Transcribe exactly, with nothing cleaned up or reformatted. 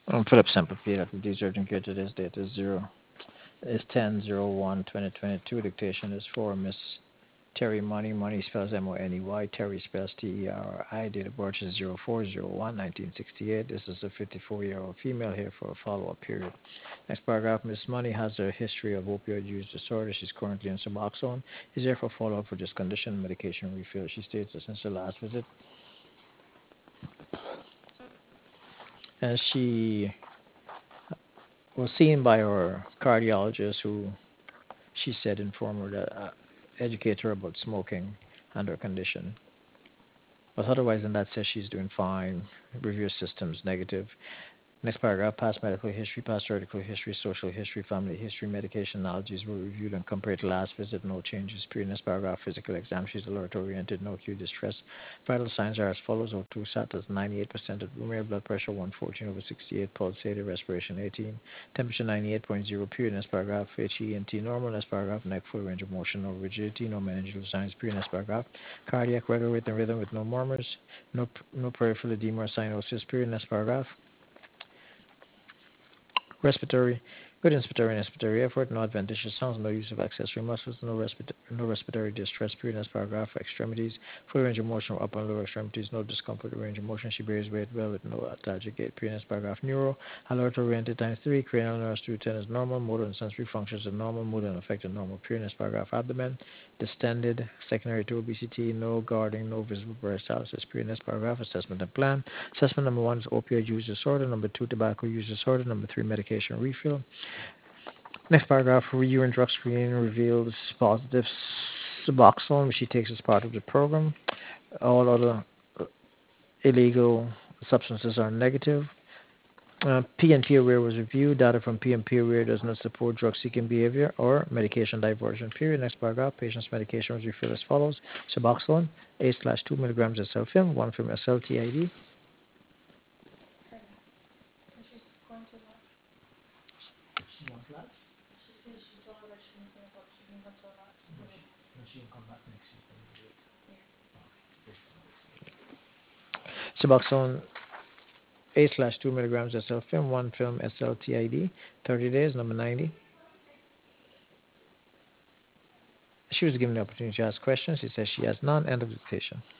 Um, Philip Semperfield at the Deserting Care. Today's date is zero is ten zero one twenty twenty two. Dictation is for Miss Terry Money. Money spells M O N E Y. Terry spells T E R I. Date of birth is zero four zero one nineteen sixty eight. This is a fifty-four year old female here for a follow up period. Next paragraph. Miss Money has a history of opioid use disorder. She's currently on Suboxone. Is there for follow up for this condition, medication refill. She states that since her last visit, and she was seen by her cardiologist, who she said informed her that uh, educate her about smoking and her condition. But otherwise than that, says she's doing fine. Review systems negative. Next paragraph, past medical history, past surgical history, social history, family history, medication allergies were reviewed and compared to last visit, no changes. Period. Next paragraph, physical exam, she's alert oriented, no acute distress. Vital signs are as follows: O two status ninety-eight percent at room air, blood pressure one fourteen over sixty-eight, pulsated, respiration eighteen, temperature ninety-eight point zero. Period. Next paragraph, H E N T normal. Next paragraph, neck full range of motion, no rigidity, no meningeal signs. Period. Next paragraph, cardiac regular rate and rhythm with no murmurs, no no peripheral edema or cyanosis. Period. Next paragraph, respiratory, good inspiratory and expiratory effort, no adventitious sounds, no use of accessory muscles, no, respira- no respiratory distress. Period. Next paragraph, extremities, full range of motion, upper and lower extremities, no discomfort, range of motion. She bears weight well with no lethargic gait. Period. Next paragraph, neuro, alert oriented times three, cranial nerves two ten is normal, motor and sensory functions are normal, mood and affected normal. Period. Next paragraph, abdomen, distended, secondary to obesity, no guarding, no visible peristalsis. Period. Next paragraph, assessment and plan. Assessment number one is opioid use disorder. Number two, tobacco use disorder. Number three, medication refill. Next paragraph, urine drug screen reveals positive Suboxone, which she takes as part of the program. All other illegal substances are negative. Uh, P N P aware was reviewed. Data from P N P aware does not support drug seeking behavior or medication diversion. Period. Next paragraph, patient's medication was refilled as follows: Suboxone, eight slash two milligrams S L film, one film S L T I D. Suboxone, eight slash two milligrams S L film, one film S L T I D, thirty days, number ninety. She was given the opportunity to ask questions. She says she has none. End of dictation.